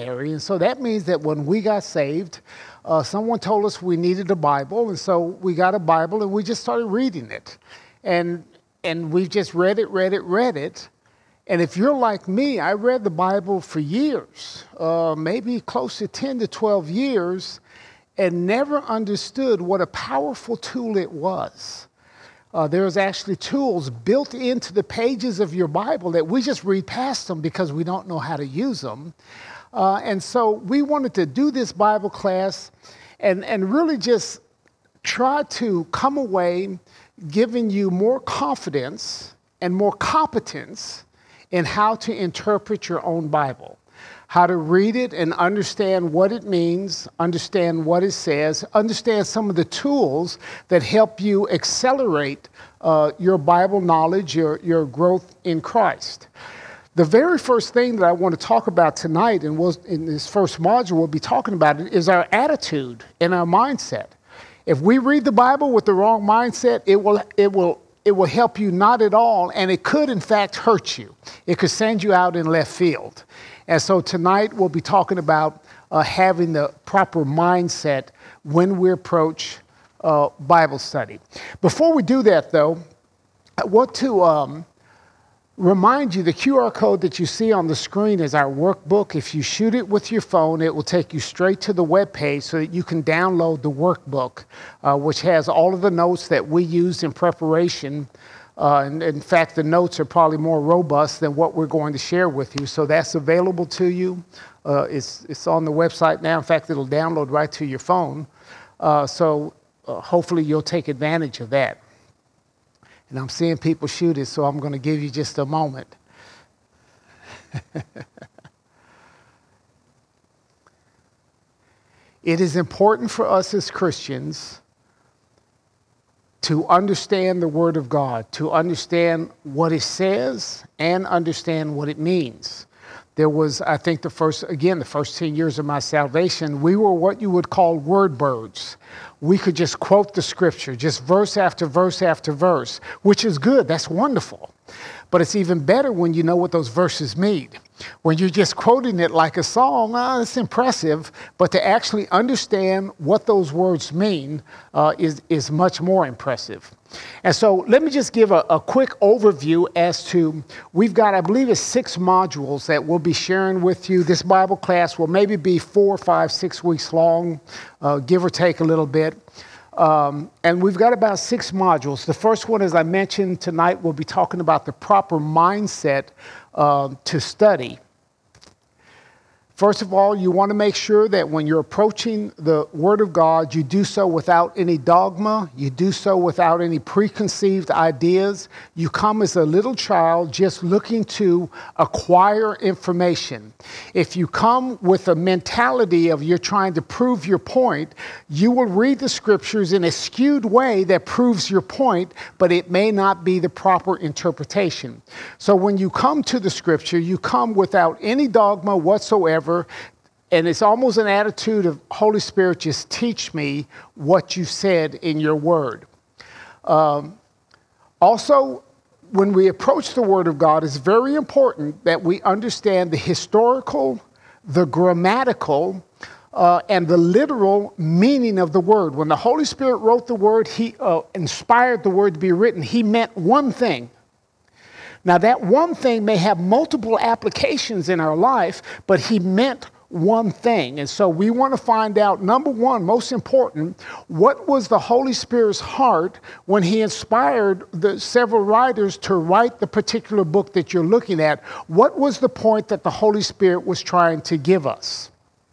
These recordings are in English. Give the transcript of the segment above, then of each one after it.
seminary. And so that means that when we got saved, someone told us we needed a Bible. And so we got a Bible and we just started reading it. And we've just read it. And if you're like me, I read the Bible for years, maybe close to 10 to 12 years, and never understood what a powerful tool it was. There's actually tools built into the pages of your Bible that we just read past them because we don't know how to use them. And so we wanted to do this Bible class and really just try to come away giving you more confidence and more competence in how to interpret your own Bible, how to read it and understand what it means, understand what it says, understand some of the tools that help you accelerate your Bible knowledge, your growth in Christ. The very first thing that I want to talk about tonight, and in this first module we'll be talking about it, is our attitude and our mindset. If we read the Bible with the wrong mindset, it will help you not at all, and it could, in fact, hurt you. It could send you out in left field. And so tonight we'll be talking about having the proper mindset when we approach Bible study. Before we do that, though, I want to remind you the QR code that you see on the screen is our workbook. If you shoot it with your phone, it will take you straight to the web page so that you can download the workbook, which has all of the notes that we used in preparation. And in fact, the notes are probably more robust than what we're going to share with you. So that's available to you. It's on the website now. In fact, it'll download right to your phone. So hopefully you'll take advantage of that. And I'm seeing people shoot it, so I'm going to give you just a moment. It is important for us as Christians to understand the Word of God, to understand what it says and understand what it means. There was, I think, the first 10 years of my salvation, we were what you would call word birds. We could just quote the scripture, just verse after verse after verse, which is good. That's wonderful. But it's even better when you know what those verses mean. When you're just quoting it like a song, it's impressive, but to actually understand what those words mean is much more impressive. And so let me just give a quick overview as to, we've got, I believe it's 6 modules that we'll be sharing with you. This Bible class will maybe be 4, 5, 6 weeks long, give or take a little bit. And we've got about 6 modules. The first one, as I mentioned tonight, we'll be talking about the proper mindset to study. First of all, you want to make sure that when you're approaching the Word of God, you do so without any dogma. You do so without any preconceived ideas. You come as a little child just looking to acquire information. If you come with a mentality of you're trying to prove your point, you will read the scriptures in a skewed way that proves your point, but it may not be the proper interpretation. So when you come to the scripture, you come without any dogma whatsoever. And it's almost an attitude of, Holy Spirit, just teach me what you said in your word. Also, when we approach the Word of God, it's very important that we understand the historical, the grammatical, and the literal meaning of the word. When the Holy Spirit wrote the word, He inspired the word to be written. He meant one thing. Now, that one thing may have multiple applications in our life, but He meant one thing. And so we want to find out, number one, most important, what was the Holy Spirit's heart when He inspired the several writers to write the particular book that you're looking at? What was the point that the Holy Spirit was trying to give us?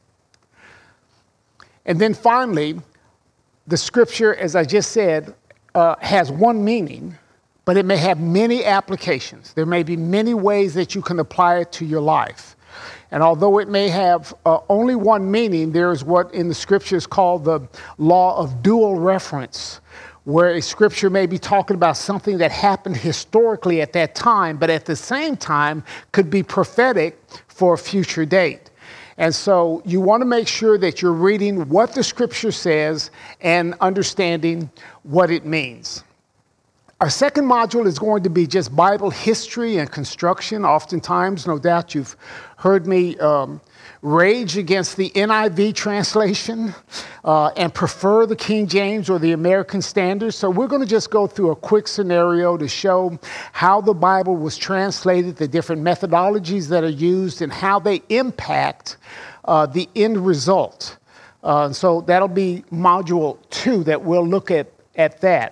And then finally, the scripture, as I just said, has one meaning, but it may have many applications. There may be many ways that you can apply it to your life. And although it may have only one meaning, there is what in the scriptures called the law of dual reference, where a scripture may be talking about something that happened historically at that time, but at the same time could be prophetic for a future date. And so you want to make sure that you're reading what the scripture says and understanding what it means. Our second module is going to be just Bible history and construction. Oftentimes, no doubt you've heard me rage against the NIV translation and prefer the King James or the American Standard. So we're going to just go through a quick scenario to show how the Bible was translated, the different methodologies that are used, and how they impact the end result. So that'll be module 2 that we'll look at that.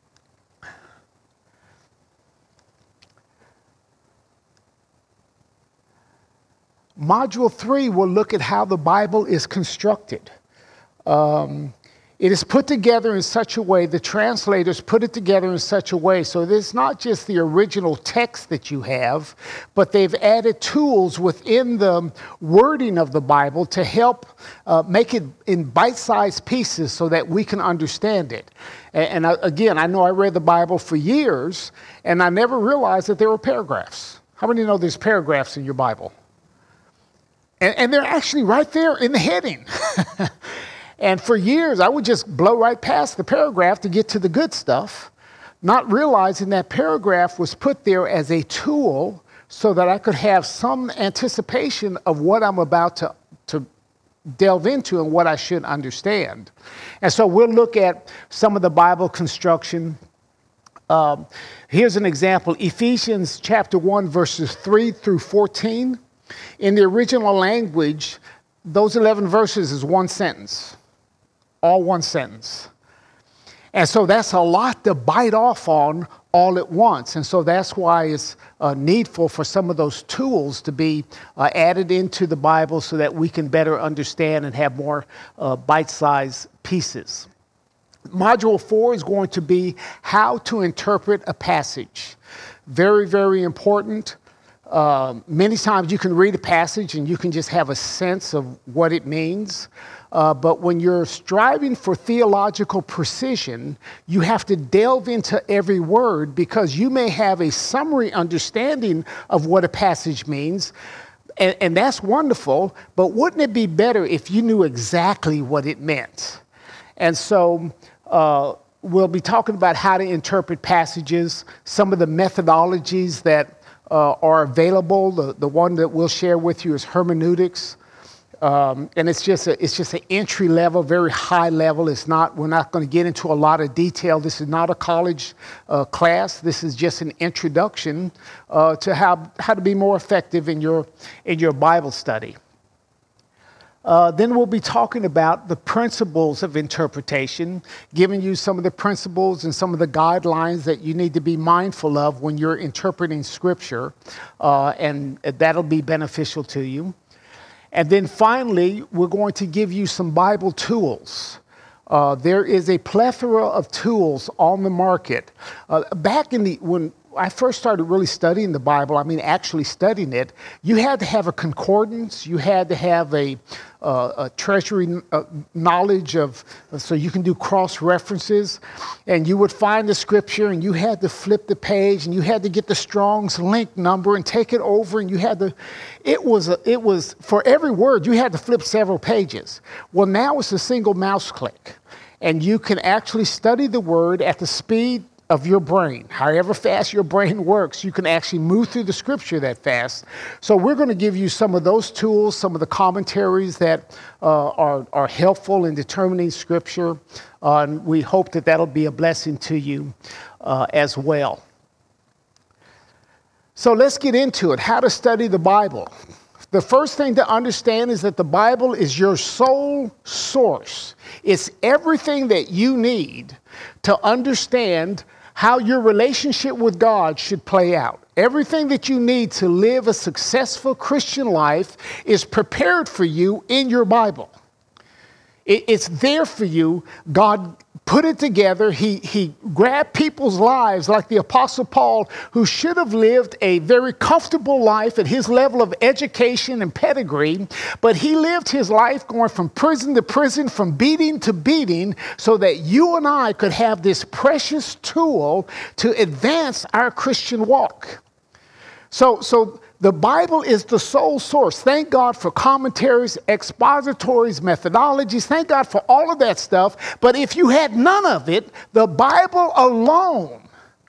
Module 3 will look at how the Bible is constructed. It is put together in such a way, the translators put it together in such a way so that it's not just the original text that you have, but they've added tools within the wording of the Bible to help make it in bite-sized pieces so that we can understand it. And again, I know I read the Bible for years, and I never realized that there were paragraphs. How many know there's paragraphs in your Bible? And they're actually right there in the heading. And for years, I would just blow right past the paragraph to get to the good stuff, not realizing that paragraph was put there as a tool so that I could have some anticipation of what I'm about to delve into and what I should understand. And so we'll look at some of the Bible construction. Here's an example, Ephesians chapter 1, verses 3 through 14. In the original language, those 11 verses is one sentence, all one sentence. And so that's a lot to bite off on all at once. And so that's why it's needful for some of those tools to be added into the Bible so that we can better understand and have more bite-sized pieces. Module 4 is going to be how to interpret a passage. Very, very important. Many times you can read a passage and you can just have a sense of what it means. But when you're striving for theological precision, you have to delve into every word because you may have a summary understanding of what a passage means. And that's wonderful, but wouldn't it be better if you knew exactly what it meant? And so we'll be talking about how to interpret passages, some of the methodologies that are available. The one that we'll share with you is hermeneutics, and it's just an entry level, very high level. We're not going to get into a lot of detail. This is not a college class. This is just an introduction to how to be more effective in your Bible study. Then we'll be talking about the principles of interpretation, giving you some of the principles and some of the guidelines that you need to be mindful of when you're interpreting Scripture, and that'll be beneficial to you. And then finally, we're going to give you some Bible tools. There is a plethora of tools on the market. When I first started really studying the Bible, actually studying it, you had to have a concordance, you had to have a treasury knowledge so you can do cross references, and you would find the scripture and you had to flip the page and you had to get the Strong's link number and take it over, and it was for every word you had to flip several pages. Well, now it's a single mouse click, and you can actually study the word at the speed of your brain. However fast your brain works, you can actually move through the scripture that fast. So we're going to give you some of those tools, some of the commentaries that are helpful in determining scripture, and we hope that that'll be a blessing to you as well. So let's get into it, how to study the Bible. The first thing to understand is that the Bible is your sole source. It's everything that you need to understand how your relationship with God should play out. Everything that you need to live a successful Christian life is prepared for you in your Bible. It's there for you. God put it together. He grabbed people's lives like the Apostle Paul, who should have lived a very comfortable life at his level of education and pedigree, but he lived his life going from prison to prison, from beating to beating, so that you and I could have this precious tool to advance our Christian walk. So the Bible is the sole source. Thank God for commentaries, expositories, methodologies. Thank God for all of that stuff. But if you had none of it, the Bible alone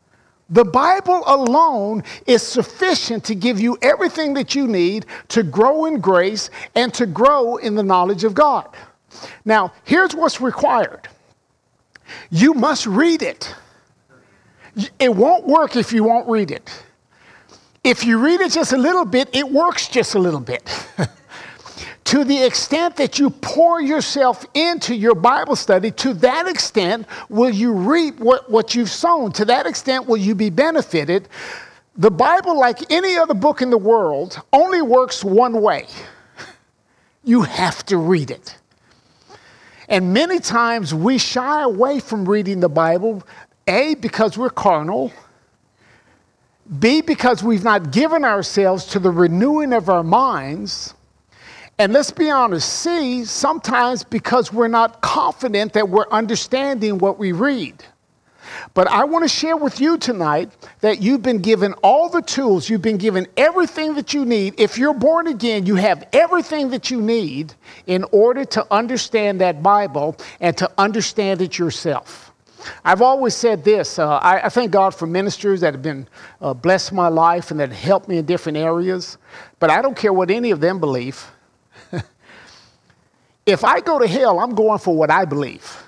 The Bible alone is sufficient to give you everything that you need to grow in grace and to grow in the knowledge of God. Now, here's what's required. You must read it. It won't work if you won't read it. If you read it just a little bit, it works just a little bit. To the extent that you pour yourself into your Bible study, to that extent will you reap what you've sown. To that extent will you be benefited. The Bible, like any other book in the world, only works one way. You have to read it. And many times we shy away from reading the Bible, A, because we're carnal, B, because we've not given ourselves to the renewing of our minds, and let's be honest, C, sometimes because we're not confident that we're understanding what we read. But I want to share with you tonight that you've been given all the tools, you've been given everything that you need. If you're born again, you have everything that you need in order to understand that Bible and to understand it yourself. I've always said this, I thank God for ministers that have been blessed my life and that helped me in different areas, but I don't care what any of them believe. If I go to hell, I'm going for what I believe.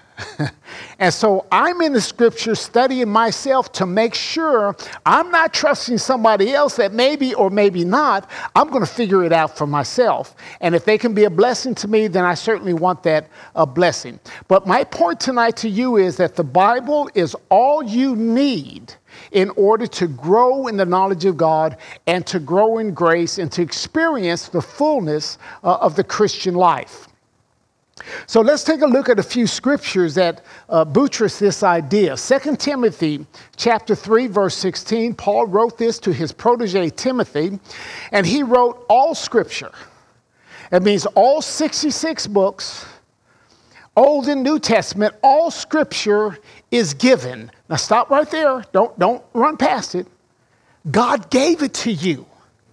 And so I'm in the scripture studying myself to make sure I'm not trusting somebody else that maybe or maybe not. I'm going to figure it out for myself. And if they can be a blessing to me, then I certainly want that blessing. But my point tonight to you is that the Bible is all you need in order to grow in the knowledge of God and to grow in grace and to experience the fullness of the Christian life. So let's take a look at a few scriptures that buttress this idea. 2 Timothy chapter 3, verse 16, Paul wrote this to his protege Timothy, and he wrote all scripture. It means all 66 books, Old and New Testament, all scripture is given. Now stop right there. Don't run past it. God gave it to you.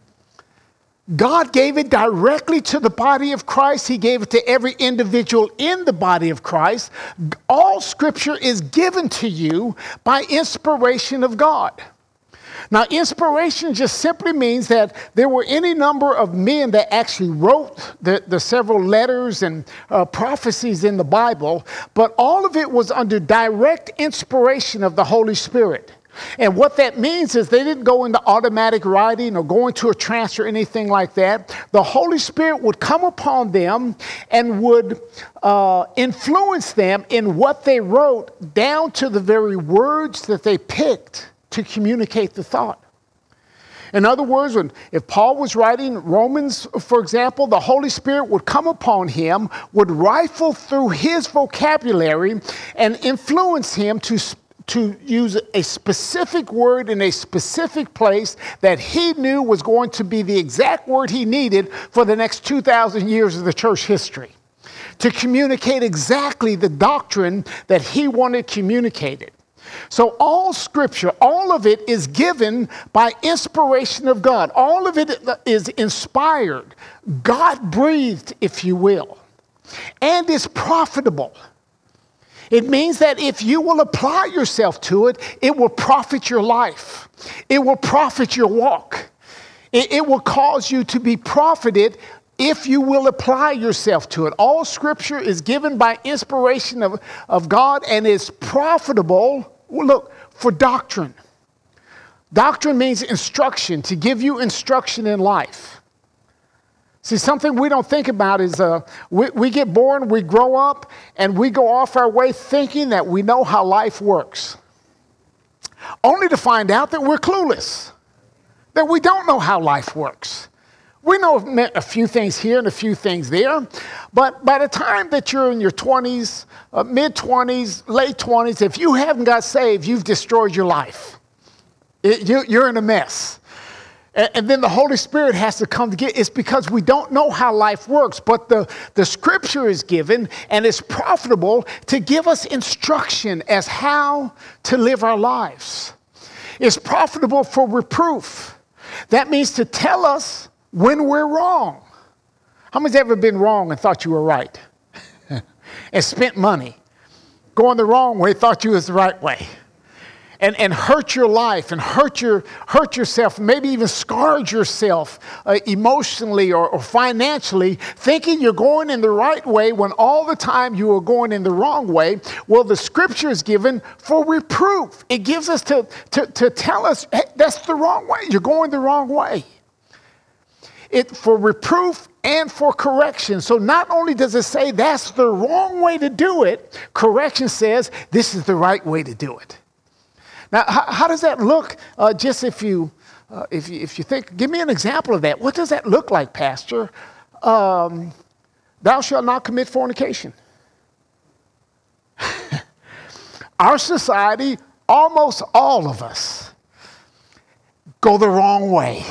God gave it directly to the body of Christ. He gave it to every individual in the body of Christ. All scripture is given to you by inspiration of God. Now, inspiration just simply means that there were any number of men that actually wrote the several letters and prophecies in the Bible, but all of it was under direct inspiration of the Holy Spirit. And what that means is they didn't go into automatic writing or go into a trance or anything like that. The Holy Spirit would come upon them and would influence them in what they wrote down to the very words that they picked to communicate the thought. In other words, if Paul was writing Romans, for example, the Holy Spirit would come upon him, would rifle through his vocabulary and influence him to use a specific word in a specific place that he knew was going to be the exact word he needed for the next 2,000 years of the church history, to communicate exactly the doctrine that he wanted communicated. So all scripture, all of it is given by inspiration of God. All of it is inspired, God-breathed, if you will, and is profitable. It means that if you will apply yourself to it, it will profit your life. It will profit your walk. It will cause you to be profited if you will apply yourself to it. All scripture is given by inspiration of God and is profitable, for doctrine. Doctrine means instruction, to give you instruction in life. See, something we don't think about is we get born, we grow up, and we go off our way thinking that we know how life works, only to find out that we're clueless, that we don't know how life works. We know a few things here and a few things there, but by the time that you're in your 20s, mid-20s, late 20s, if you haven't got saved, you've destroyed your life. You're in a mess. And then the Holy Spirit has to come to get. It's because we don't know how life works, but the scripture is given and it's profitable to give us instruction as how to live our lives. It's profitable for reproof. That means to tell us when we're wrong. How many's ever been wrong and thought you were right? And spent money going the wrong way, thought you was the right way. and hurt your life and hurt yourself, maybe even scarred yourself emotionally or financially, thinking you're going in the right way when all the time you are going in the wrong way. Well, the scripture is given for reproof. It gives us to tell us, hey, that's the wrong way. You're going the wrong way. It for reproof and for correction. So not only does it say that's the wrong way to do it, correction says this is the right way to do it. Now, how does that look? Just if you think, give me an example of that. What does that look like, Pastor? Thou shalt not commit fornication. Our society, almost all of us, go the wrong way.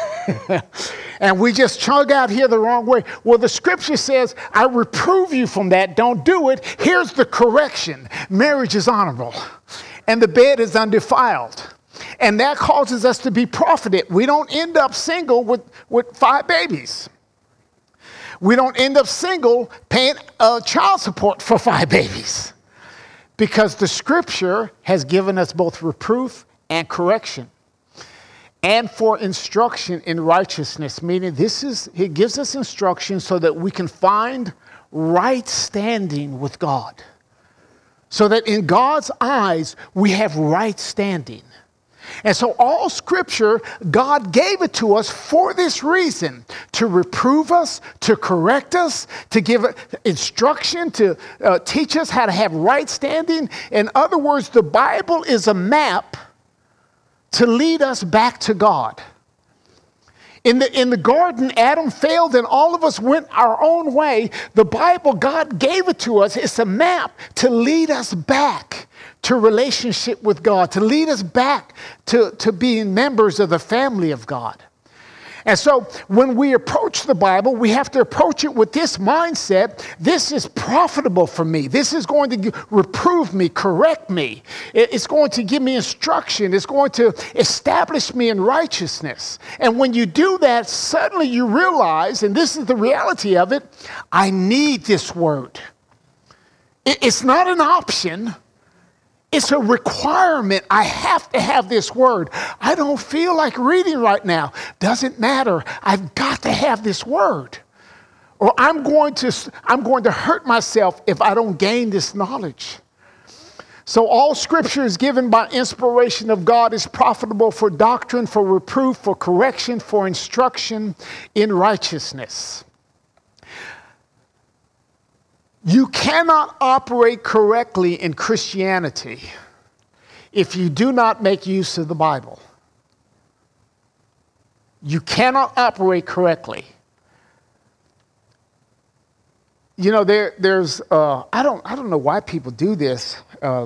And we just chug out here the wrong way. Well, the scripture says, I reprove you from that. Don't do it. Here's the correction. Marriage is honorable, and the bed is undefiled. And that causes us to be profited. We don't end up single with 5 babies. We don't end up single paying child support for 5 babies. Because the scripture has given us both reproof and correction. And for instruction in righteousness, meaning it gives us instruction so that we can find right standing with God. So that in God's eyes, we have right standing. And so all scripture, God gave it to us for this reason, to reprove us, to correct us, to give instruction, to teach us how to have right standing. In other words, the Bible is a map to lead us back to God. In the garden, Adam failed and all of us went our own way. The Bible, God gave it to us. It's a map to lead us back to relationship with God, to lead us back to being members of the family of God. And so when we approach the Bible, we have to approach it with this mindset. This is profitable for me. This is going to reprove me, correct me. It's going to give me instruction. It's going to establish me in righteousness. And when you do that, suddenly you realize, and this is the reality of it, I need this word. It's not an option. It's a requirement. I have to have this word. I don't feel like reading right now. Doesn't matter. I've got to have this word. Or I'm going to hurt myself if I don't gain this knowledge. So all scripture is given by inspiration of God, is profitable for doctrine, for reproof, for correction, for instruction in righteousness. You cannot operate correctly in Christianity if you do not make use of the Bible. You cannot operate correctly. You know, there's I don't know why people do this,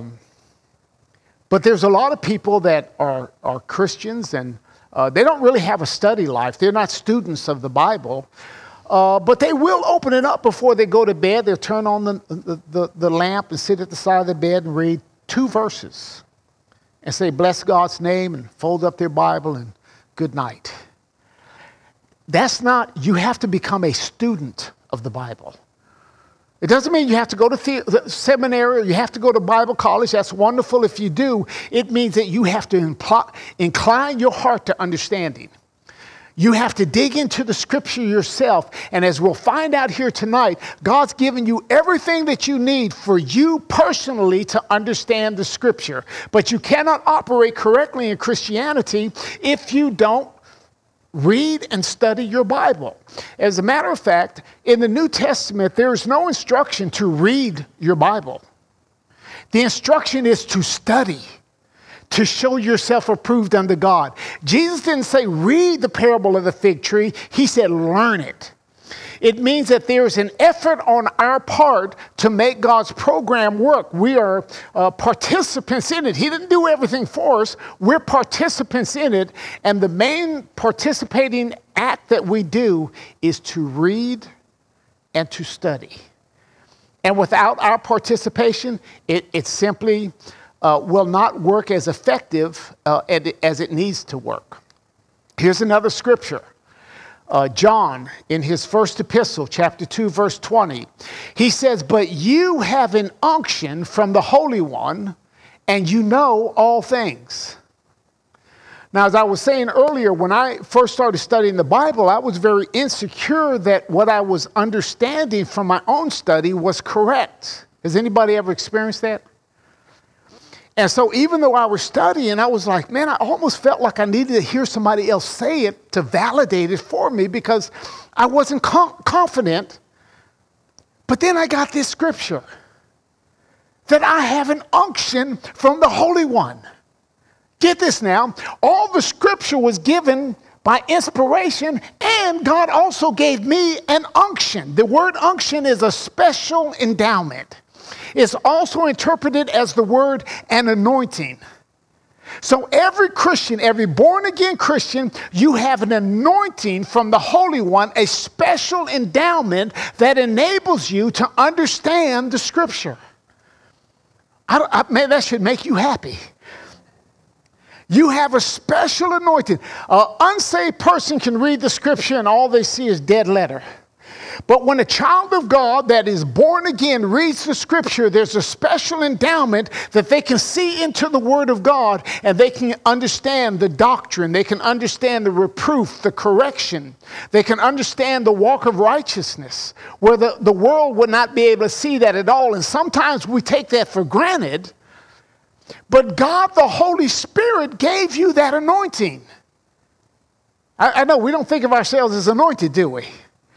but there's a lot of people that are Christians and they don't really have a study life. They're not students of the Bible. But they will open it up before they go to bed. They'll turn on the lamp and sit at the side of the bed and read 2 verses and say, bless God's name, and fold up their Bible and good night. That's not, you have to become a student of the Bible. It doesn't mean you have to go to seminary or you have to go to Bible college. That's wonderful if you do. It means that you have to incline your heart to understanding. You have to dig into the scripture yourself. And as we'll find out here tonight, God's given you everything that you need for you personally to understand the scripture. But you cannot operate correctly in Christianity if you don't read and study your Bible. As a matter of fact, in the New Testament, there is no instruction to read your Bible. The instruction is to study, to show yourself approved unto God. Jesus didn't say, read the parable of the fig tree. He said, learn it. It means that there's an effort on our part to make God's program work. We are participants in it. He didn't do everything for us. We're participants in it. And the main participating act that we do is to read and to study. And without our participation, it simply will not work as effective as it needs to work. Here's another scripture. John, in his first epistle, chapter 2, verse 20, he says, but you have an unction from the Holy One and you know all things. Now, as I was saying earlier, when I first started studying the Bible, I was very insecure that what I was understanding from my own study was correct. Has anybody ever experienced that? And so even though I was studying, I was like, man, I almost felt like I needed to hear somebody else say it to validate it for me because I wasn't confident. But then I got this scripture that I have an unction from the Holy One. Get this now, all the scripture was given by inspiration, and God also gave me an unction. The word unction is a special endowment. It's also interpreted as the word an anointing. So every Christian, every born-again Christian, you have an anointing from the Holy One, a special endowment that enables you to understand the scripture. Man, that should make you happy. You have a special anointing. An unsaved person can read the scripture and all they see is dead letter. But when a child of God that is born again reads the scripture, there's a special endowment that they can see into the word of God and they can understand the doctrine. They can understand the reproof, the correction. They can understand the walk of righteousness where the world would not be able to see that at all. And sometimes we take that for granted. But God, the Holy Spirit, gave you that anointing. I know we don't think of ourselves as anointed, do we?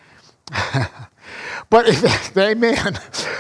Amen.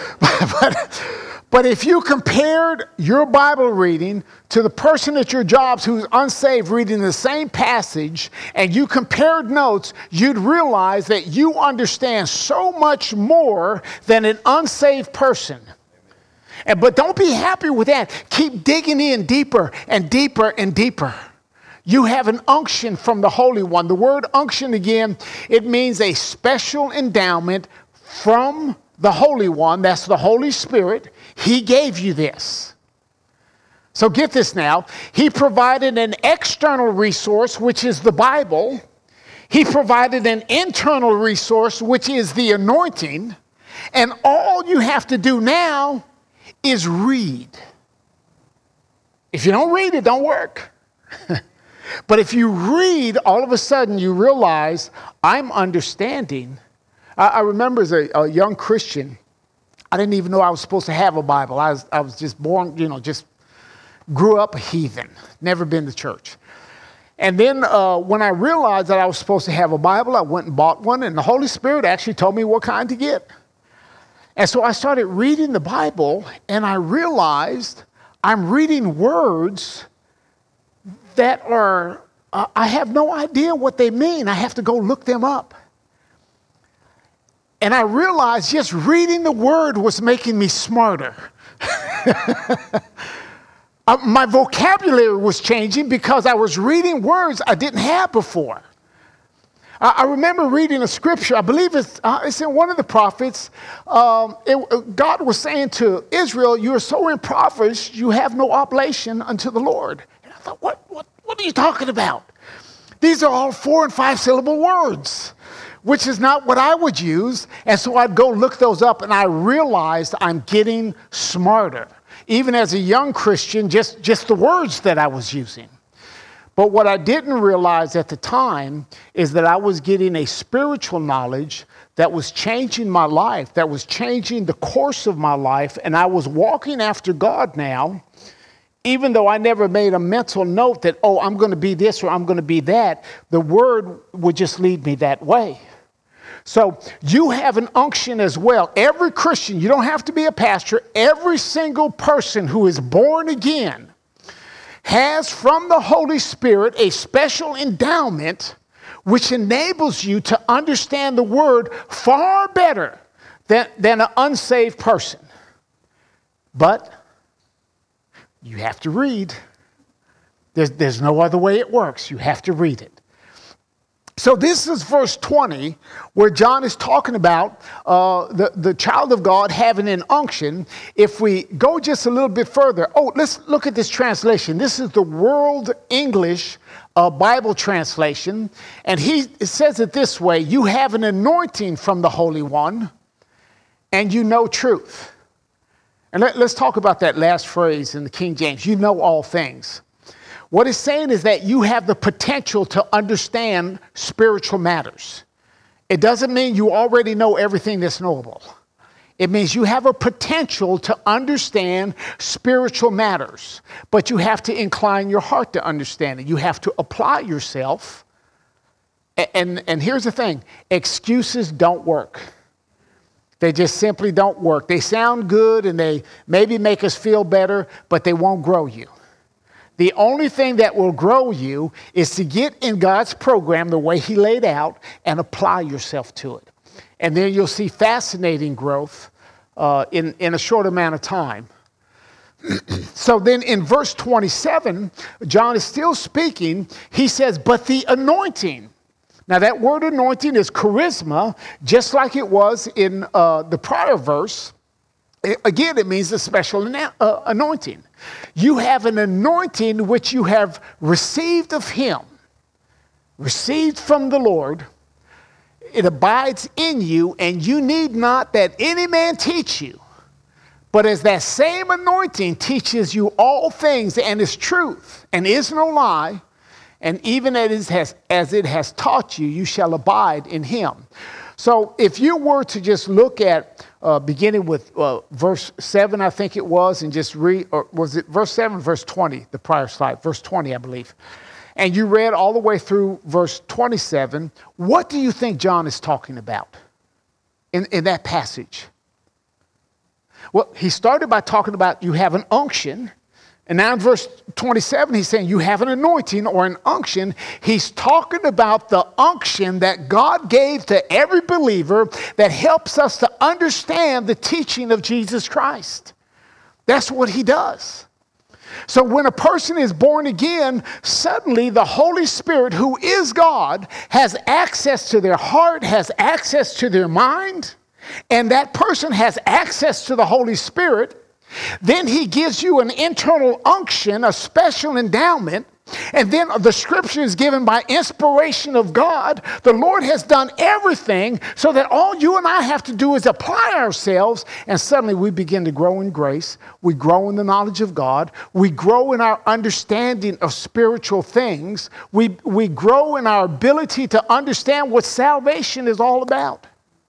But if you compared your Bible reading to the person at your jobs who's unsaved reading the same passage, and you compared notes, you'd realize that you understand so much more than an unsaved person. But don't be happy with that. Keep digging in deeper and deeper and deeper. You have an unction from the Holy One. The word unction, again, it means a special endowment from the Holy One. That's the Holy Spirit. He gave you this. So get this now. He provided an external resource, which is the Bible. He provided an internal resource, which is the anointing. And all you have to do now is read. If you don't read, it don't work. But if you read, all of a sudden you realize I'm understanding. I remember as a young Christian, I didn't even know I was supposed to have a Bible. I was just born, just grew up a heathen, never been to church. And then when I realized that I was supposed to have a Bible, I went and bought one, and the Holy Spirit actually told me what kind to get. And so I started reading the Bible, and I realized I'm reading words that are, I have no idea what they mean. I have to go look them up. And I realized just reading the word was making me smarter. My vocabulary was changing because I was reading words I didn't have before. I remember reading a scripture, I believe it's in one of the prophets. God was saying to Israel, you are so impoverished, you have no oblation unto the Lord. And I thought, what are you talking about? These are all 4 and 5 syllable words, which is not what I would use. And so I'd go look those up, and I realized I'm getting smarter. Even as a young Christian, just the words that I was using. But what I didn't realize at the time is that I was getting a spiritual knowledge that was changing my life, that was changing the course of my life, and I was walking after God now, even though I never made a mental note that, I'm going to be this or I'm going to be that. The word would just lead me that way. So you have an unction as well. Every Christian, you don't have to be a pastor, every single person who is born again has from the Holy Spirit a special endowment which enables you to understand the word far better than an unsaved person. But you have to read. There's no other way it works. You have to read it. So this is verse 20, where John is talking about the child of God having an unction. If we go just a little bit further, let's look at this translation. This is the World English Bible translation, and it says it this way: you have an anointing from the Holy One, and you know truth. And let's talk about that last phrase in the King James. You know all things. What it's saying is that you have the potential to understand spiritual matters. It doesn't mean you already know everything that's knowable. It means you have a potential to understand spiritual matters, but you have to incline your heart to understand it. You have to apply yourself. And here's the thing, excuses don't work. They just simply don't work. They sound good and they maybe make us feel better, but they won't grow you. The only thing that will grow you is to get in God's program the way he laid out and apply yourself to it. And then you'll see fascinating growth in a short amount of time. So then in verse 27, John is still speaking. He says, but the anointing. Now that word anointing is charisma, just like it was in the prior verse. Again, it means a special anointing. You have an anointing which you have received of him, received from the Lord. It abides in you, and you need not that any man teach you. But as that same anointing teaches you all things and is truth and is no lie, and even as it has taught you, you shall abide in him. So if you were to just look at beginning with verse 7, I think it was, and just read, or was it verse 7, verse 20, the prior slide, verse 20, I believe. And you read all the way through verse 27, what do you think John is talking about in that passage? Well, he started by talking about you have an unction. And now in verse 27, he's saying you have an anointing or an unction. He's talking about the unction that God gave to every believer that helps us to understand the teaching of Jesus Christ. That's what he does. So when a person is born again, suddenly the Holy Spirit, who is God, has access to their heart, has access to their mind, and that person has access to the Holy Spirit. Then he gives you an internal unction, a special endowment, and then the scripture is given by inspiration of God. The Lord has done everything so that all you and I have to do is apply ourselves, and suddenly we begin to grow in grace. We grow in the knowledge of God. We grow in our understanding of spiritual things. We grow in our ability to understand what salvation is all about.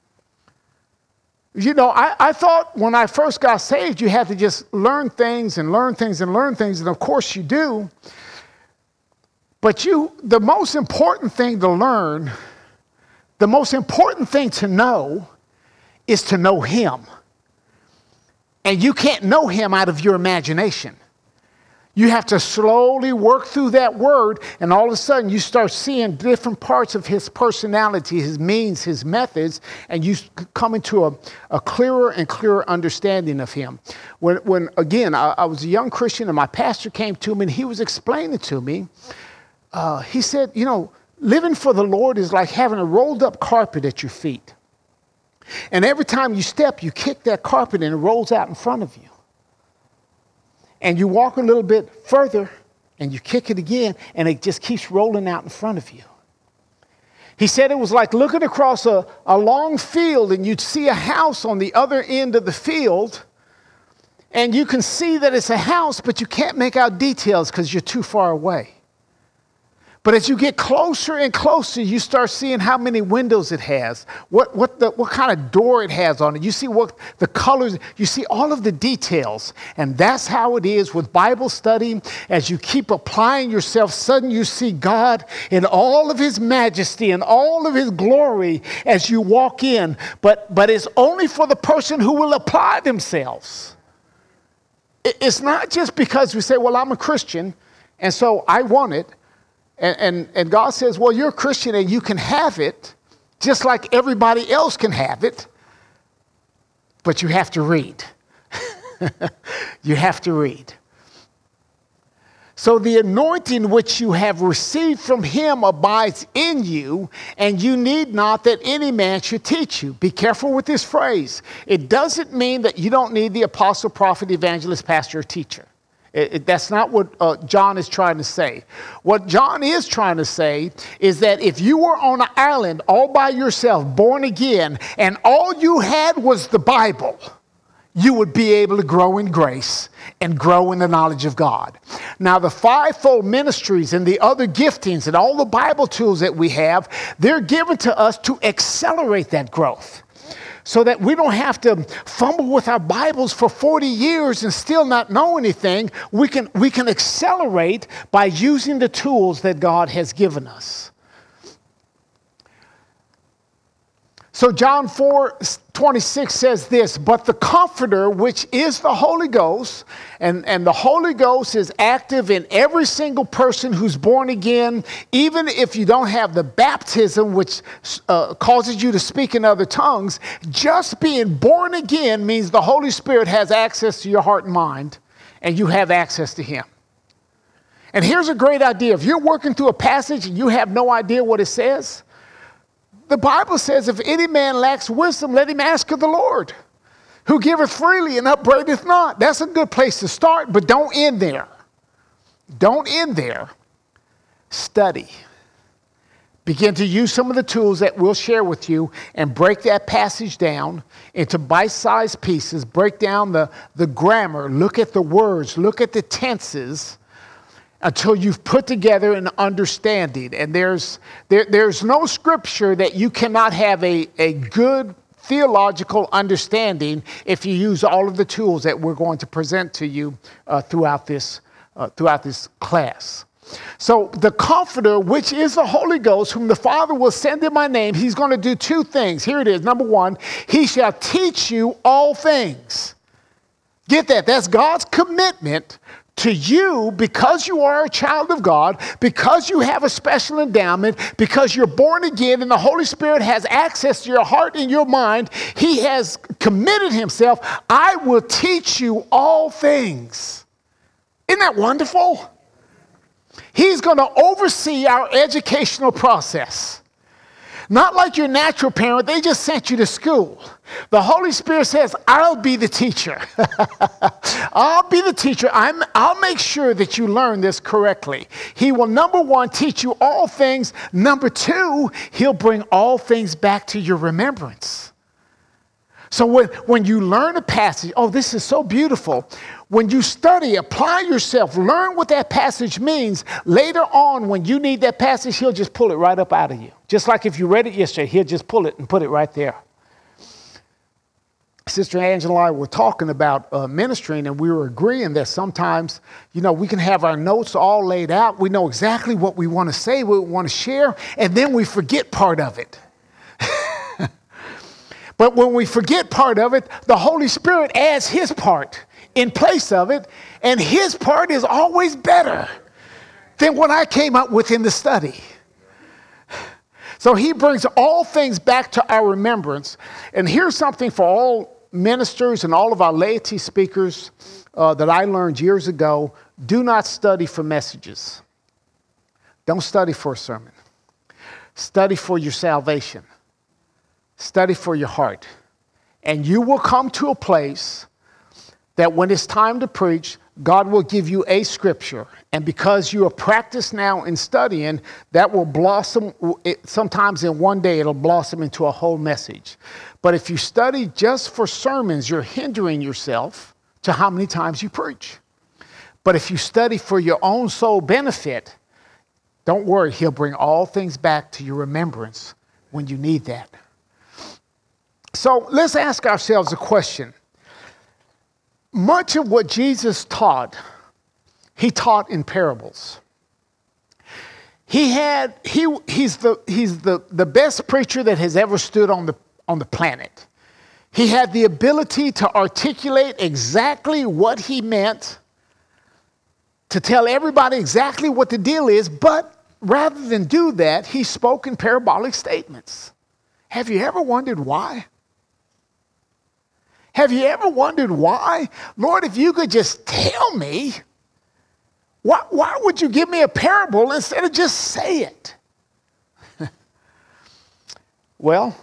You know, I thought when I first got saved, you had to just learn things and learn things and learn things, and of course you do. But the most important thing to learn, the most important thing to know is to know him. And you can't know him out of your imagination. You have to slowly work through that word, and all of a sudden you start seeing different parts of his personality, his means, his methods, and you come into a clearer and clearer understanding of him. When again, I was a young Christian, and my pastor came to me, and he was explaining to me, he said, you know, living for the Lord is like having a rolled up carpet at your feet. And every time you step, you kick that carpet and it rolls out in front of you. And you walk a little bit further and you kick it again and it just keeps rolling out in front of you. He said it was like looking across a long field and you'd see a house on the other end of the field and you can see that it's a house, but you can't make out details because you're too far away. But as you get closer and closer, you start seeing how many windows it has, what kind of door it has on it. You see what the colors, you see all of the details. And that's how it is with Bible study. As you keep applying yourself, suddenly you see God in all of his majesty and all of his glory as you walk in. But it's only for the person who will apply themselves. It's not just because we say, well, I'm a Christian, and so I want it. And God says, well, you're a Christian and you can have it just like everybody else can have it, but you have to read. You have to read. So the anointing which you have received from him abides in you, and you need not that any man should teach you. Be careful with this phrase. It doesn't mean that you don't need the apostle, prophet, evangelist, pastor, or teacher. That's not what John is trying to say. What John is trying to say is that if you were on an island all by yourself, born again, and all you had was the Bible, you would be able to grow in grace and grow in the knowledge of God. Now, the fivefold ministries and the other giftings and all the Bible tools that we have, they're given to us to accelerate that growth so that we don't have to fumble with our Bibles for 40 years and still not know anything. We can accelerate by using the tools that God has given us. So John 4:26 says this, but the Comforter, which is the Holy Ghost, and the Holy Ghost is active in every single person who's born again, even if you don't have the baptism, which causes you to speak in other tongues. Just being born again means the Holy Spirit has access to your heart and mind, and you have access to him. And here's a great idea. If you're working through a passage and you have no idea what it says, the Bible says, if any man lacks wisdom, let him ask of the Lord, who giveth freely and upbraideth not. That's a good place to start, but don't end there. Don't end there. Study. Begin to use some of the tools that we'll share with you and break that passage down into bite-sized pieces. Break down the grammar. Look at the words. Look at the tenses, until you've put together an understanding. And there's no scripture that you cannot have a good theological understanding if you use all of the tools that we're going to present to you throughout this class. So the Comforter, which is the Holy Ghost, whom the Father will send in my name, he's going to do two things. Here it is. Number one, he shall teach you all things. Get that. That's God's commitment to you, because you are a child of God, because you have a special endowment, because you're born again and the Holy Spirit has access to your heart and your mind. He has committed himself. I will teach you all things. Isn't that wonderful? He's going to oversee our educational process. Not like your natural parent, they just sent you to school. The Holy Spirit says, I'll be the teacher. I'll be the teacher. I'll make sure that you learn this correctly. He will, number one, teach you all things. Number two, he'll bring all things back to your remembrance. So when you learn a passage, oh, this is so beautiful. When you study, apply yourself, learn what that passage means. Later on, when you need that passage, he'll just pull it right up out of you. Just like if you read it yesterday, he'll just pull it and put it right there. Sister Angela and I were talking about ministering, and we were agreeing that sometimes, we can have our notes all laid out. We know exactly what we want to say, what we want to share, and then we forget part of it. But when we forget part of it, the Holy Spirit adds his part in place of it, and his part is always better than what I came up with in the study. So he brings all things back to our remembrance. And here's something for all ministers and all of our laity speakers that I learned years ago. Do not study for messages. Don't study for a sermon. Study for your salvation. Study for your heart. And you will come to a place that when it's time to preach, God will give you a scripture. And because you are practiced now in studying, that will blossom. Sometimes in one day, it'll blossom into a whole message. But if you study just for sermons, you're hindering yourself to how many times you preach. But if you study for your own soul benefit, don't worry, he'll bring all things back to your remembrance when you need that. So let's ask ourselves a question. Much of what Jesus taught, he taught in parables. He's the best preacher that has ever stood on the planet. He had the ability to articulate exactly what he meant, to tell everybody exactly what the deal is, but rather than do that, he spoke in parabolic statements. Have you ever wondered why? Have you ever wondered why? Lord, if you could just tell me, why would you give me a parable instead of just say it? Well,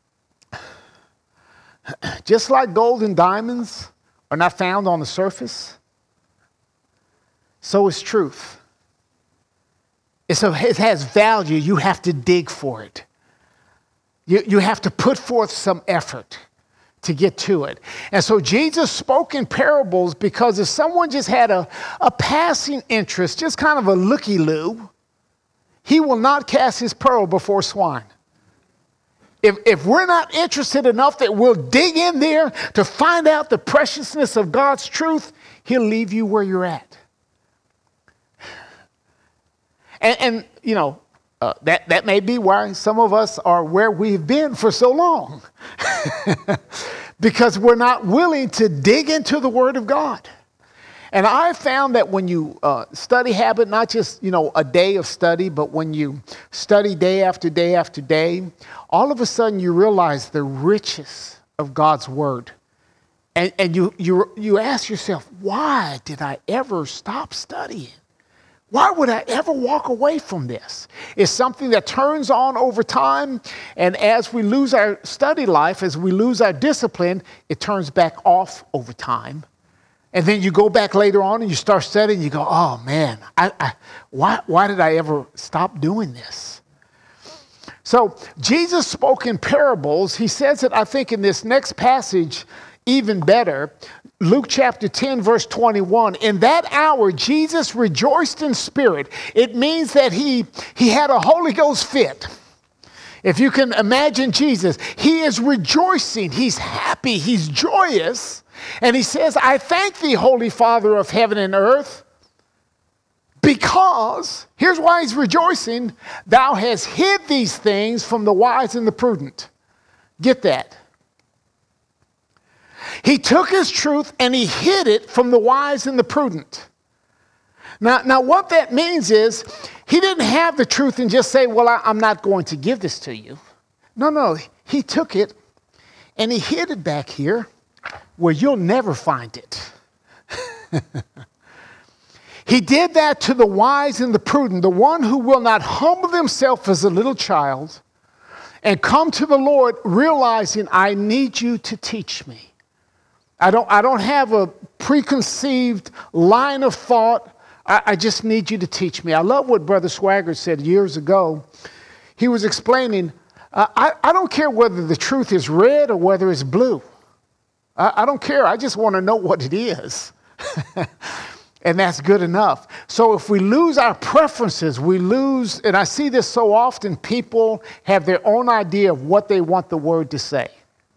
just like gold and diamonds are not found on the surface, so is truth. It has value. You have to dig for it. You have to put forth some effort. to get to it. And so Jesus spoke in parables because if someone just had a passing interest, just kind of a looky-loo, he will not cast his pearl before swine. If we're not interested enough that we'll dig in there to find out the preciousness of God's truth, he'll leave you where you're at. And you know, that may be why some of us are where we've been for so long. Because we're not willing to dig into the Word of God. And I found that when you study habit, not just, you know, a day of study, but when you study day after day after day, all of a sudden you realize the riches of God's Word. And you ask yourself, why did I ever stop studying? Why would I ever walk away from this? It's something that turns on over time, and as we lose our study life, as we lose our discipline, it turns back off over time. And then you go back later on and you start studying, you go, oh man, why did I ever stop doing this? So Jesus spoke in parables. He says it, I think, in this next passage even better. Luke chapter 10, verse 21. In that hour, Jesus rejoiced in spirit. It means that he had a Holy Ghost fit. If you can imagine Jesus, he is rejoicing. He's happy. He's joyous. And he says, I thank thee, Holy Father of heaven and earth, because, here's why he's rejoicing, thou hast hid these things from the wise and the prudent. Get that. He took his truth and he hid it from the wise and the prudent. Now what that means is he didn't have the truth and just say, well, I'm not going to give this to you. No, he took it and he hid it back here where you'll never find it. He did that to the wise and the prudent, the one who will not humble himself as a little child and come to the Lord realizing, I need you to teach me. I don't have a preconceived line of thought. I just need you to teach me. I love what Brother Swagger said years ago. He was explaining, I don't care whether the truth is red or whether it's blue. I don't care. I just want to know what it is. And that's good enough. So if we lose our preferences, we lose, and I see this so often, people have their own idea of what they want the word to say.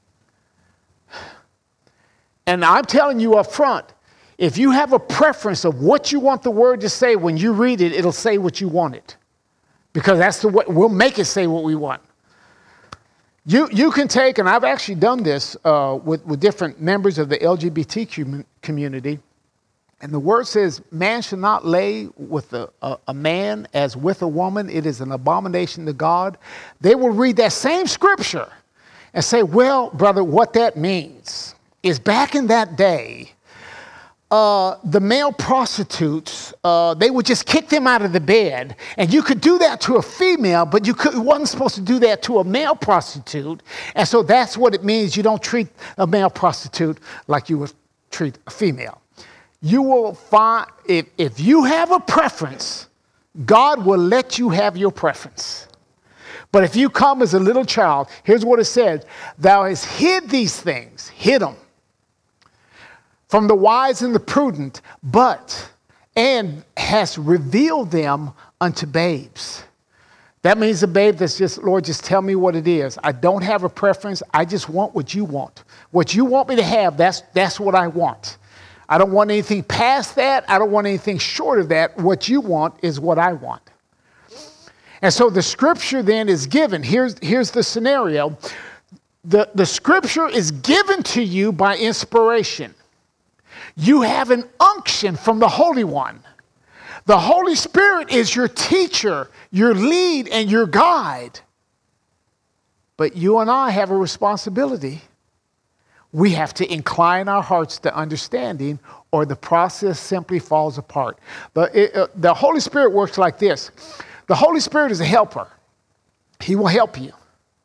And I'm telling you up front, if you have a preference of what you want the word to say, when you read it, it'll say what you want it. Because that's the way, we'll make it say what we want. You can take, and I've actually done this with different members of the LGBT community, and the word says, man should not lay with a man as with a woman. It is an abomination to God. They will read that same scripture and say, well, brother, what that means is back in that day, the male prostitutes, they would just kick them out of the bed. And you could do that to a female, but you wasn't supposed to do that to a male prostitute. And so that's what it means. You don't treat a male prostitute like you would treat a female. You will find, if you have a preference, God will let you have your preference. But if you come as a little child, here's what it says. Thou hast hid these things, hid them, from the wise and the prudent, and has revealed them unto babes. That means a babe that's just, Lord, just tell me what it is. I don't have a preference. I just want what you want. What you want me to have, that's what I want. I don't want anything past that. I don't want anything short of that. What you want is what I want. And so the scripture then is given. Here's the scenario. The scripture is given to you by inspiration. You have an unction from the Holy One. The Holy Spirit is your teacher, your lead, and your guide. But you and I have a responsibility. We have to incline our hearts to understanding, or the process simply falls apart. The Holy Spirit works like this. The Holy Spirit is a helper. He will help you.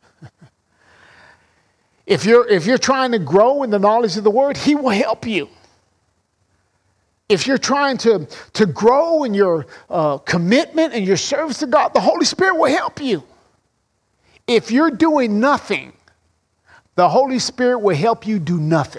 If you're trying to grow in the knowledge of the Word, He will help you. If you're trying to grow in your commitment and your service to God, the Holy Spirit will help you. If you're doing nothing the Holy Spirit will help you do nothing.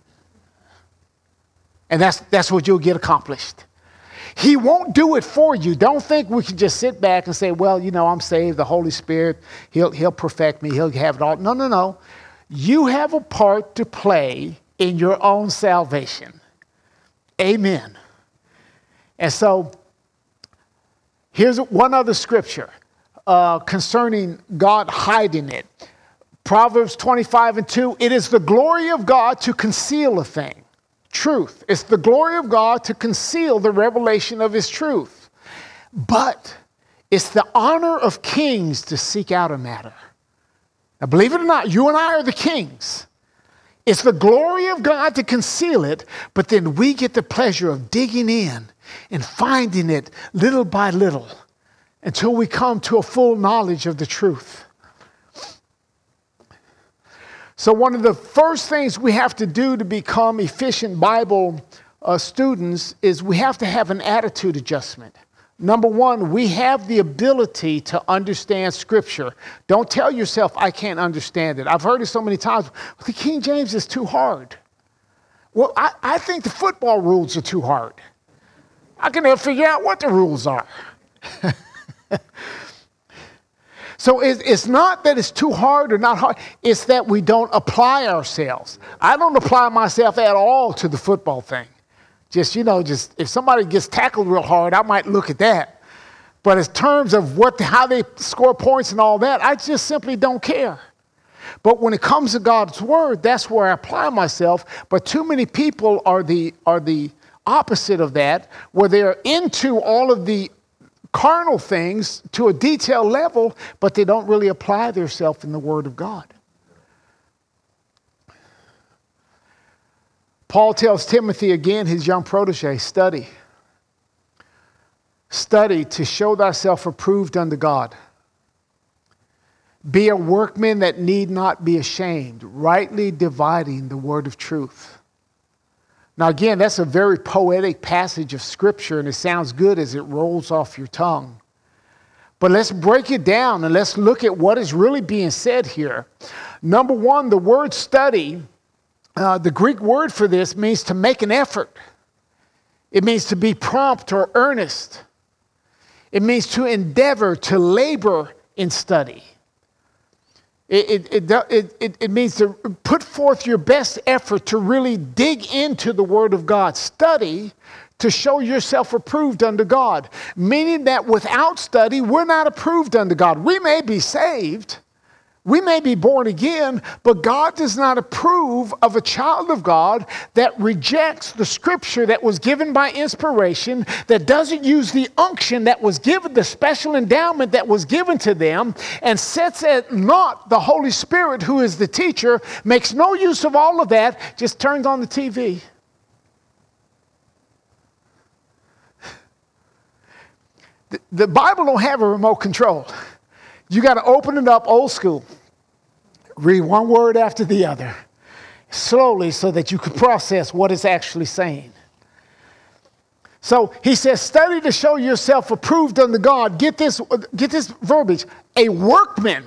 And that's what you'll get accomplished. He won't do it for you. Don't think we can just sit back and say, well, I'm saved, the Holy Spirit, he'll perfect me, he'll have it all. No. You have a part to play in your own salvation. Amen. And so, here's one other scripture concerning God hiding it. Proverbs 25:2, it is the glory of God to conceal a thing. Truth. It's the glory of God to conceal the revelation of his truth. But it's the honor of kings to seek out a matter. Now, believe it or not, you and I are the kings. It's the glory of God to conceal it, but then we get the pleasure of digging in and finding it little by little until we come to a full knowledge of the truth. So one of the first things we have to do to become efficient Bible students is we have to have an attitude adjustment. Number one, we have the ability to understand Scripture. Don't tell yourself, I can't understand it. I've heard it so many times. The King James is too hard. Well, I think the football rules are too hard. I can never figure out what the rules are. So it's not that it's too hard or not hard. It's that we don't apply ourselves. I don't apply myself at all to the football thing. Just if somebody gets tackled real hard, I might look at that. But in terms of how they score points and all that, I just simply don't care. But when it comes to God's word, that's where I apply myself. But too many people are the opposite of that, where they're into all of the carnal things to a detailed level, but they don't really apply themselves in the Word of God. Paul tells Timothy again, his young protege, study. Study to show thyself approved unto God. Be a workman that need not be ashamed, rightly dividing the word of truth. Now again, that's a very poetic passage of Scripture, and it sounds good as it rolls off your tongue. But let's break it down and let's look at what is really being said here. Number one, the word study, the Greek word for this means to make an effort. It means to be prompt or earnest. It means to endeavor, to labor in study. It means to put forth your best effort to really dig into the Word of God. Study to show yourself approved unto God. Meaning that without study, we're not approved unto God. We may be saved. We may be born again, but God does not approve of a child of God that rejects the Scripture that was given by inspiration, that doesn't use the unction that was given, the special endowment that was given to them, and sets at naught the Holy Spirit, who is the teacher, makes no use of all of that, just turns on the TV. The Bible don't have a remote control. You got to open it up old school. Read one word after the other, slowly, so that you can process what it's actually saying. So he says, study to show yourself approved unto God. Get this verbiage. A workman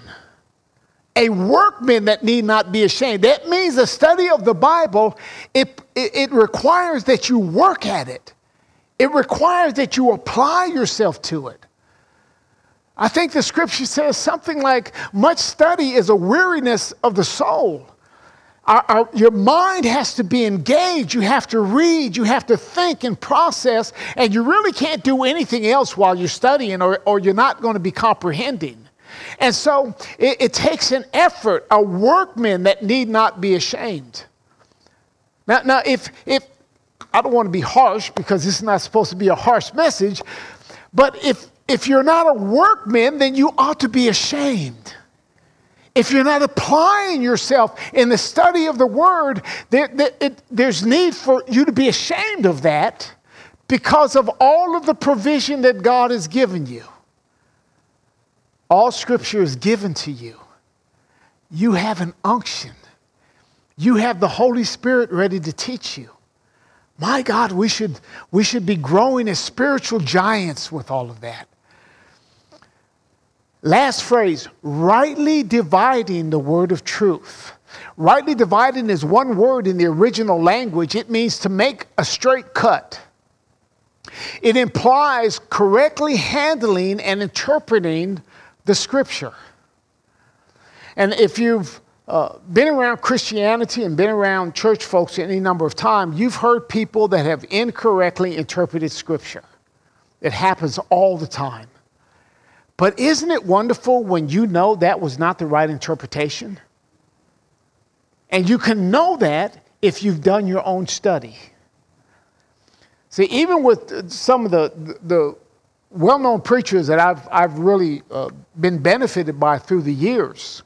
that need not be ashamed. That means the study of the Bible, it requires that you work at it. It requires that you apply yourself to it. I think the Scripture says something like, much study is a weariness of the soul. Your mind has to be engaged. You have to read. You have to think and process. And you really can't do anything else while you're studying, or you're not going to be comprehending. And so it takes an effort, a workman that need not be ashamed. Now, if I don't want to be harsh, because this is not supposed to be a harsh message, but if you're not a workman, then you ought to be ashamed. If you're not applying yourself in the study of the Word, there's need for you to be ashamed of that, because of all of the provision that God has given you. All Scripture is given to you. You have an unction. You have the Holy Spirit ready to teach you. My God, we should be growing as spiritual giants with all of that. Last phrase, rightly dividing the word of truth. Rightly dividing is one word in the original language. It means to make a straight cut. It implies correctly handling and interpreting the Scripture. And if you've been around Christianity and been around church folks any number of times, you've heard people that have incorrectly interpreted Scripture. It happens all the time. But isn't it wonderful when you know that was not the right interpretation? And you can know that if you've done your own study. See, even with some of the well-known preachers that I've really been benefited by through the years,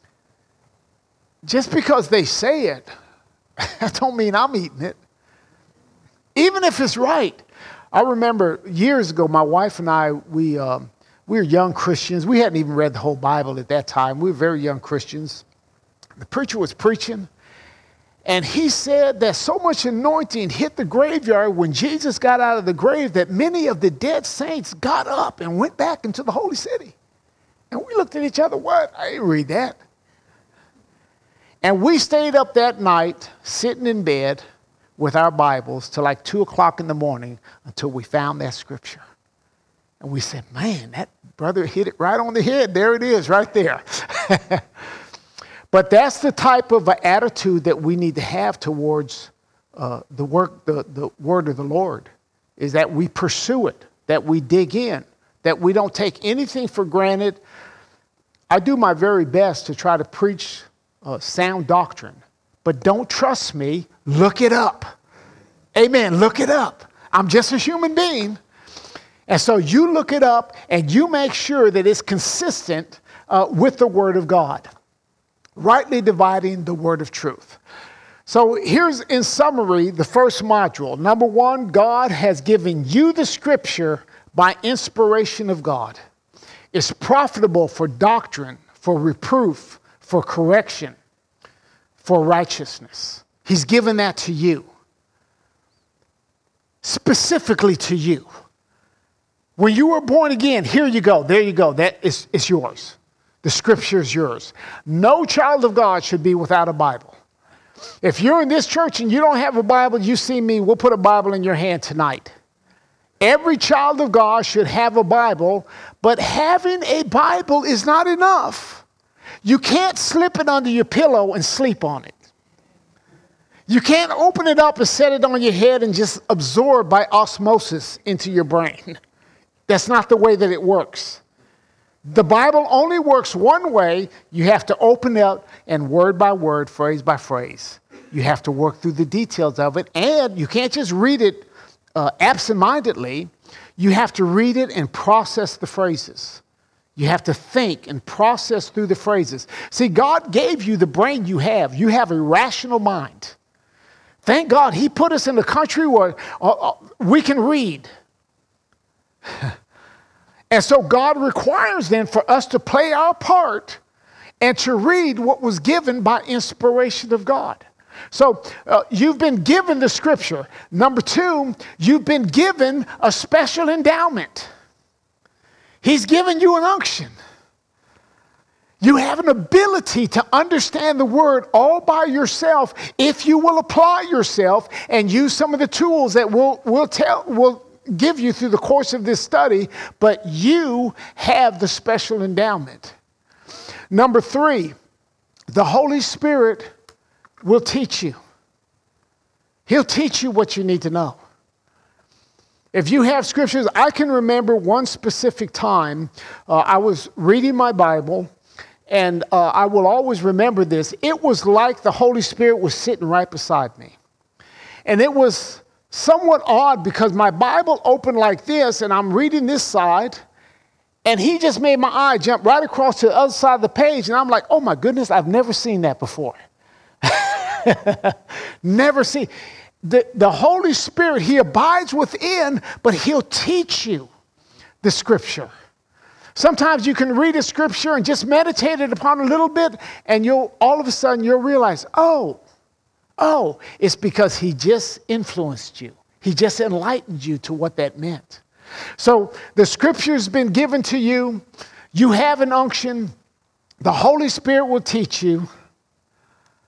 just because they say it, that don't mean I'm eating it. Even if it's right. I remember years ago, my wife and I, we were young Christians. We hadn't even read the whole Bible at that time. We were very young Christians. The preacher was preaching, and he said that so much anointing hit the graveyard when Jesus got out of the grave that many of the dead saints got up and went back into the holy city. And we looked at each other, what? I didn't read that. And we stayed up that night, sitting in bed with our Bibles till like 2 o'clock in the morning until we found that scripture. And we said, man, that brother hit it right on the head. There it is, right there. But that's the type of attitude that we need to have towards the word of the Lord, is that we pursue it, that we dig in, that we don't take anything for granted. I do my very best to try to preach sound doctrine, but don't trust me, look it up. Amen, look it up. I'm just a human being. And so you look it up and you make sure that it's consistent with the Word of God, rightly dividing the word of truth. So here's, in summary, the first module. Number one, God has given you the Scripture by inspiration of God. It's profitable for doctrine, for reproof, for correction, for righteousness. He's given that to you. Specifically to you. When you were born again, here you go, there you go, it's yours. The Scripture is yours. No child of God should be without a Bible. If you're in this church and you don't have a Bible, you see me, we'll put a Bible in your hand tonight. Every child of God should have a Bible, but having a Bible is not enough. You can't slip it under your pillow and sleep on it. You can't open it up and set it on your head and just absorb by osmosis into your brain. That's not the way that it works. The Bible only works one way. You have to open it up and word by word, phrase by phrase. You have to work through the details of it, and you can't just read it absentmindedly. You have to read it and process the phrases. You have to think and process through the phrases. See, God gave you the brain you have. You have a rational mind. Thank God He put us in a country where we can read. And so God requires then for us to play our part and to read what was given by inspiration of God. So you've been given the Scripture. Number two, you've been given a special endowment. He's given you an unction. You have an ability to understand the Word all by yourself if you will apply yourself and use some of the tools that we'll give you through the course of this study, but you have the special endowment. Number three, the Holy Spirit will teach you. He'll teach you what you need to know. If you have scriptures, I can remember one specific time I was reading my Bible, and I will always remember this. It was like the Holy Spirit was sitting right beside me. And it was somewhat odd because my Bible opened like this, and I'm reading this side, and He just made my eye jump right across to the other side of the page, and I'm like, oh my goodness, I've never seen that before. Never seen. The Holy Spirit, He abides within, but He'll teach you the Scripture. Sometimes you can read a Scripture and just meditate it upon a little bit, and all of a sudden you'll realize, oh, it's because He just influenced you. He just enlightened you to what that meant. So the Scripture's been given to you. You have an unction. The Holy Spirit will teach you.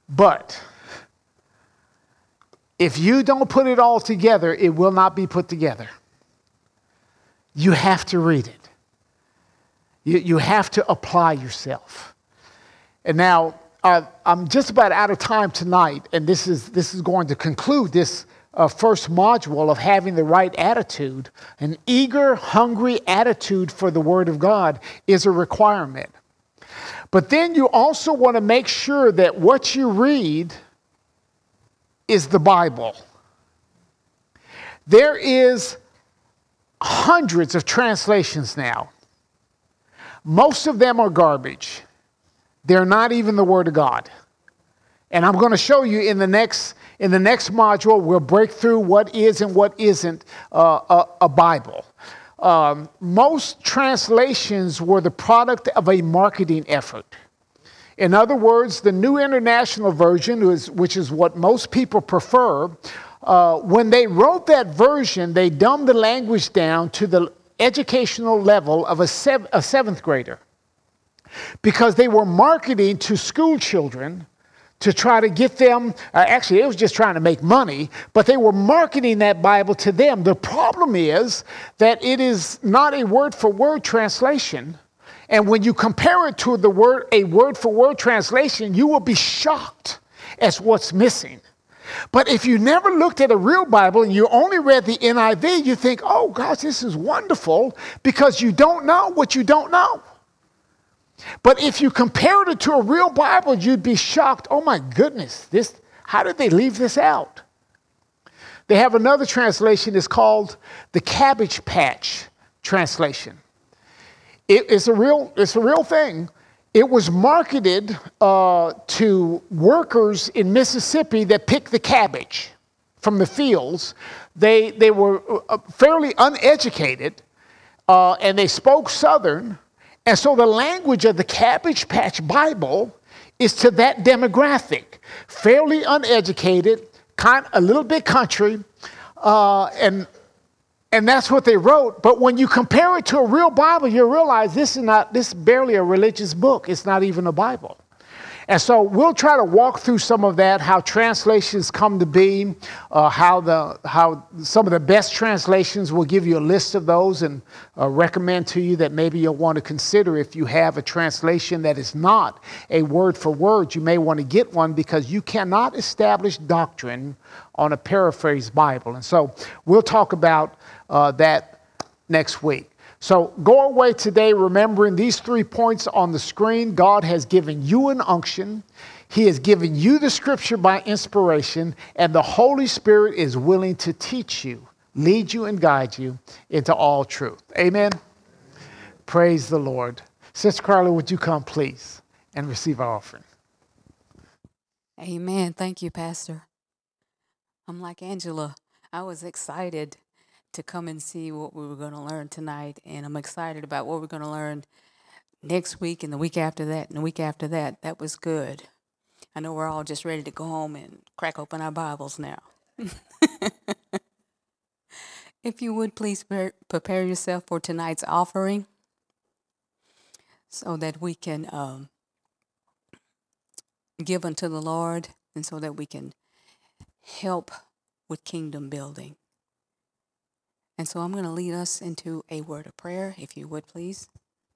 But if you don't put it all together, it will not be put together. You have to read it. You have to apply yourself. And now, I'm just about out of time tonight, and this is going to conclude this first module of having the right attitude. An eager, hungry attitude for the Word of God is a requirement. But then you also want to make sure that what you read is the Bible. There is hundreds of translations now. Most of them are garbage. They're not even the Word of God. And I'm going to show you in the next module, we'll break through what is and what isn't a Bible. Most translations were the product of a marketing effort. In other words, the New International Version, which is what most people prefer, when they wrote that version, they dumbed the language down to the educational level of a seventh grader, because they were marketing to school children to try to get them, actually it was just trying to make money, but they were marketing that Bible to them. The problem is that it is not a word-for-word translation, and when you compare it to a word-for-word translation, you will be shocked at what's missing. But if you never looked at a real Bible and you only read the NIV, you think, oh gosh, this is wonderful, because you don't know what you don't know. But if you compared it to a real Bible, you'd be shocked. Oh my goodness, how did they leave this out? They have another translation. It's called the Cabbage Patch translation. It's a real thing. It was marketed to workers in Mississippi that picked the cabbage from the fields. They were fairly uneducated, and they spoke Southern. And so the language of the Cabbage Patch Bible is to that demographic. Fairly uneducated, a little bit country, and that's what they wrote. But when you compare it to a real Bible, you realize this is barely a religious book. It's not even a Bible. And so we'll try to walk through some of that, how translations come to be, how some of the best translations, will give you a list of those and recommend to you that maybe you'll want to consider. If you have a translation that is not a word for word, you may want to get one, because you cannot establish doctrine on a paraphrased Bible. And so we'll talk about that next week. So go away today remembering these 3 points on the screen. God has given you an unction. He has given you the scripture by inspiration, and the Holy Spirit is willing to teach you, lead you, and guide you into all truth. Amen. Praise the Lord. Sister Carla, would you come, please, and receive our offering? Amen. Thank you, Pastor. I'm like Angela. I was excited to come and see what we were going to learn tonight, and I'm excited about what we're going to learn next week and the week after that and the week after that. That was good. I know we're all just ready to go home and crack open our Bibles now. If you would, please prepare yourself for tonight's offering so that we can give unto the Lord, and so that we can help with kingdom building. And so I'm going to lead us into a word of prayer, if you would, please.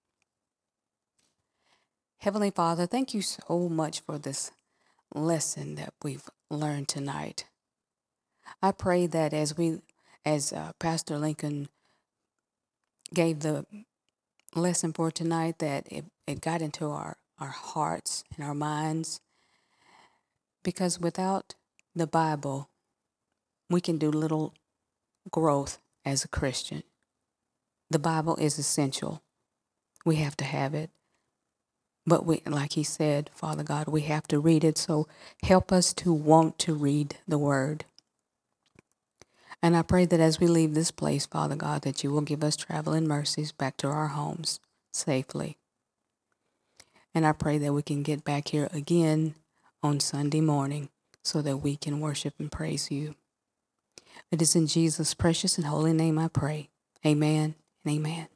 Heavenly Father, thank you so much for this lesson that we've learned tonight. I pray that as Pastor Lincoln gave the lesson for tonight, that it got into our hearts and our minds, because without the Bible, we can do little growth as a Christian. The Bible is essential. We have to have it. But like he said, Father God, we have to read it. So help us to want to read the Word. And I pray that as we leave this place, Father God, that you will give us traveling mercies back to our homes safely. And I pray that we can get back here again on Sunday morning so that we can worship and praise you. It is in Jesus' precious and holy name I pray. Amen and amen.